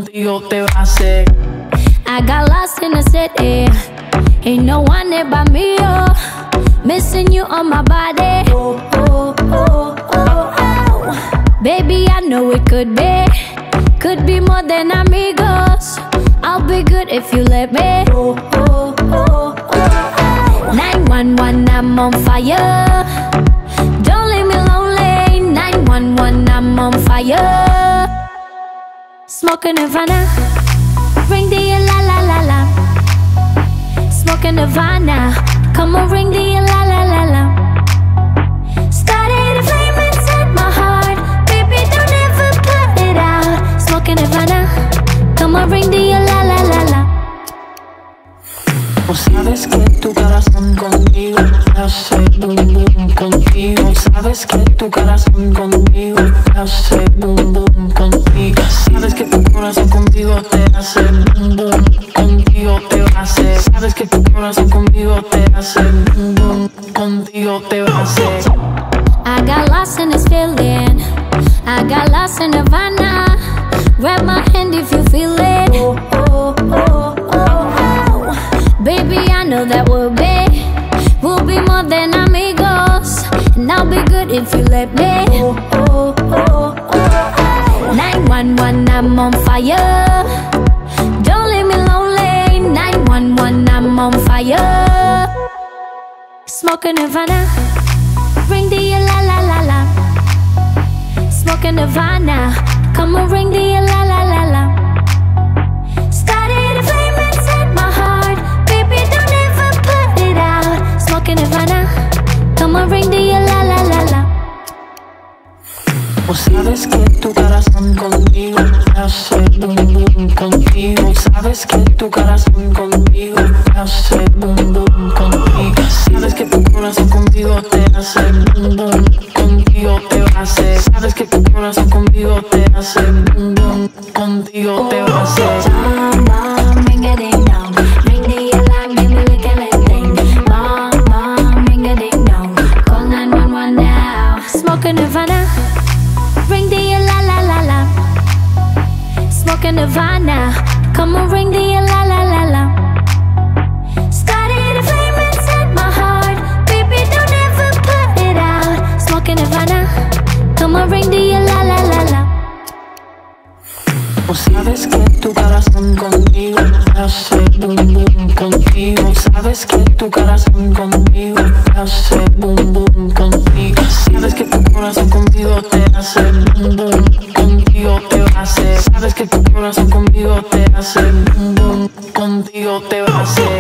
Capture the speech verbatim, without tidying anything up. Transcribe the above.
contigo te va a hacer. I got lost in the city, ain't no one there but me, oh. Missing you on my body, oh, oh, oh, oh, oh. Baby, I know it could be, could be more than amigos. I'll be good if you let me, oh, oh, oh, oh. nine one one, I'm on fire. Don't leave me lonely. nine one one, I'm on fire. Smoking Nirvana, ring the la la la la. Smoking Nirvana, come on, ring the la la la la. Started a flame inside my heart, baby, don't ever put it out. Smoking Nirvana, come on, ring the la la la la. Sabes que tu corazón conmigo hace boom boom contigo. Sabes que tu corazón conmigo hace boom boom contigo. Sabes que tu corazón contigo te hace boom boom contigo te va a hacer. Sabes que tu corazón conmigo te hace boom boom contigo te va a hacer. I got lost in this feeling, I got lost in Nirvana. Grab my hand if you feel it. Oh, oh, oh, oh, oh. Baby, I know that we'll be, we'll be more than amigos. And I'll be good if you let me. Oh, oh, oh, oh, oh. nine one one, I'm on fire. Don't leave me lonely. nine one one, I'm on fire. Smoking Nirvana, ring the la la la la. Smoking Nirvana, come on, ring the la la la la. Started a flame inside my heart, baby, don't ever put it out. Smoking Nirvana, come on, ring the la la la la. Sabes que tu corazón conmigo hace boom boom contigo. Sabes que tu corazón conmigo hace boom boom contigo. Sabes que tu corazón contigo te hace boom boom contigo te va a hacer. Sabes que tu corazón conmigo te hace boom boom contigo te va a hacer. Bam bam, ring a ding dong, ring the alarm, give me like a little thing. Bam bam, ring a ding dong, call nine one one now. Smoking Nirvana, ring the la la la la. Smoking Nirvana, come on, ring the la la la la. Started a flame inside my heart, baby, don't ever put it out. Smoking Nirvana, come on, ring the la la la la. Sabes que tu corazón conmigo hace boom boom contigo. Sabes que tu corazón conmigo hace boom boom contigo. Sabes que tu corazón conmigo te hace boom boom contigo te va a hacer. Sabes que tu corazón conmigo te hace boom boom contigo te va a hacer.